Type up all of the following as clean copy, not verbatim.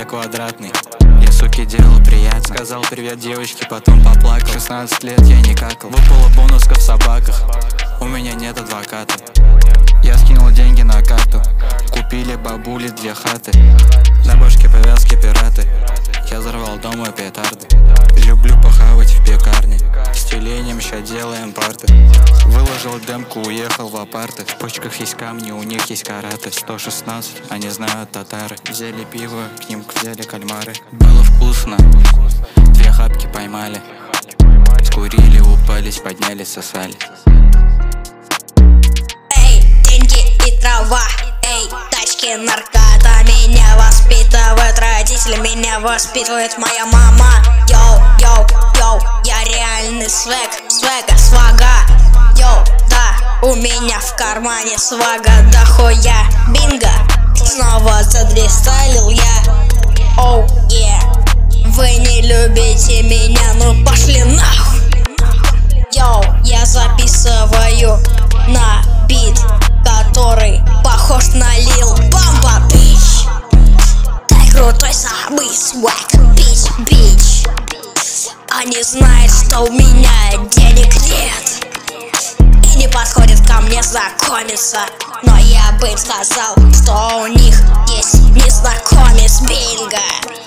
я квадратный. Я суке делал приятно, сказал привет девочке, потом поплакал. 16 лет я не какал, выпало бонуска в собаках. У меня нет адвоката. Я скинул деньги на карту, купили бабули 2 хаты. На башке повязки пираты, я взорвал дома петарды. Люблю похавать в пекарне, с тюленем ща делаем парты. Выложил демку, уехал в апарты. В почках есть камни, у них есть караты. 116, они знают татары. Взяли пиво, к ним взяли кальмары. Было вкусно, 2 хапки поймали. Скурили, упались, поднялись, сосали. Эй, деньги и трава, эй, тачки, наркота. Меня воспитывают родители, меня воспитывает моя мама. Йоу, йоу, йоу, я реальный свэг, свэга, свага. Йоу, да, у меня в кармане свага дохуя. Бинго, снова задрестайлил я. Оу, вы не любите меня, ну пошли нахуй. Йоу, я записываю на бит, который похож на Лил Бамба, бич. Дай крутой самый свэг, бич, бич. Они знают, что у меня денег нет и не подходит ко мне знакомиться. Но я бы им сказал, что у них есть незнакомец. Бинго,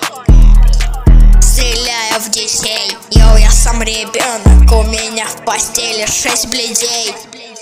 стреляю в детей. Йоу, я сам ребенок, у меня в постели 6 бледей.